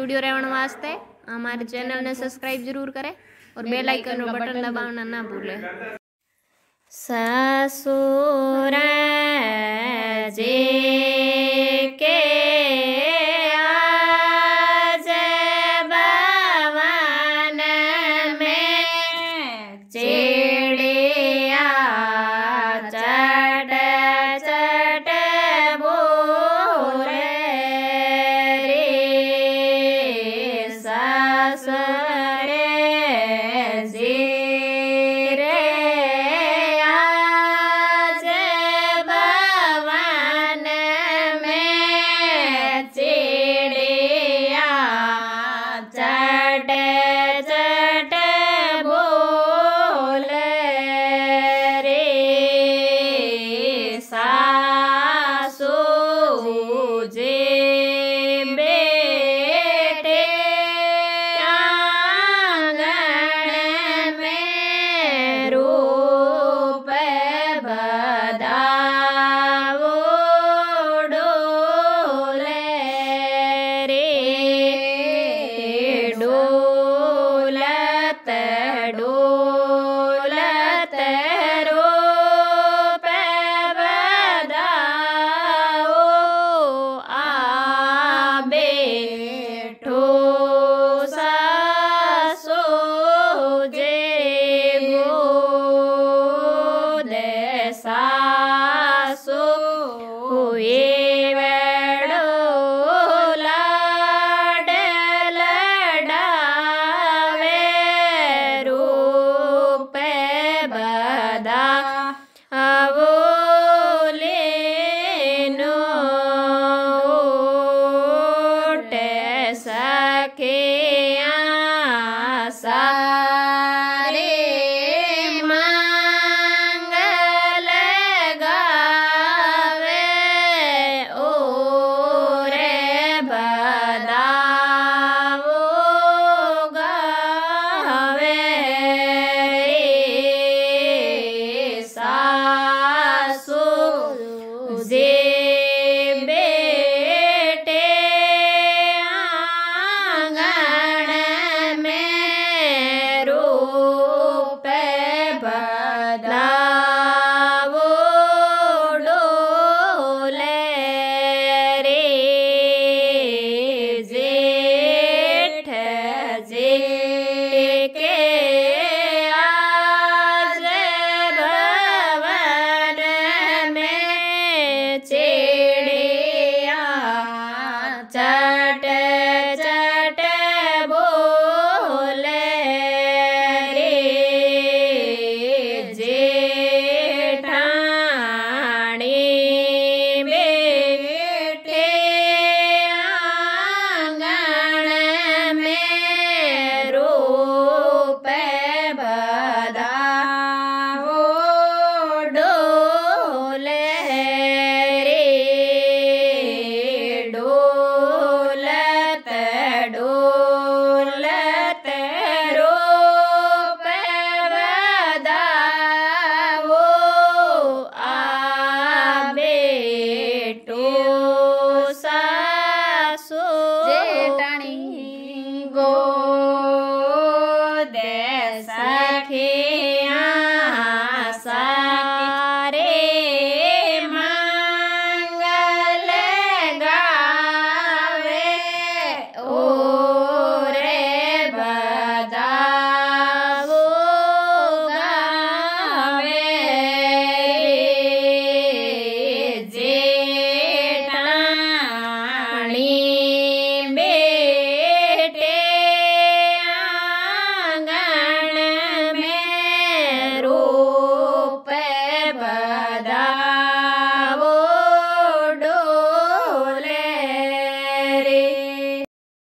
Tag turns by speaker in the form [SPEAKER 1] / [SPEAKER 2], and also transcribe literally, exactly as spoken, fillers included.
[SPEAKER 1] Video रहने वास्ते हमारे चैनल ने सब्सक्राइब जरूर करें और बेल आइकन का बटन दबाना ना भूलें। ससुर जे के आज भवन में चिड़िया चट चट बोले रे ससुर जी रे आज भवन में चिड़िया चट चट बोले रे सासू जी बेटे आंगन में रूप बधाओ डोले रे डोलत डोलत रूप बधाओ आबे ठो सासू जे गोद सासू हुए वेड़ो लाड लडावे रूप बधा आवो लेनो ओट सके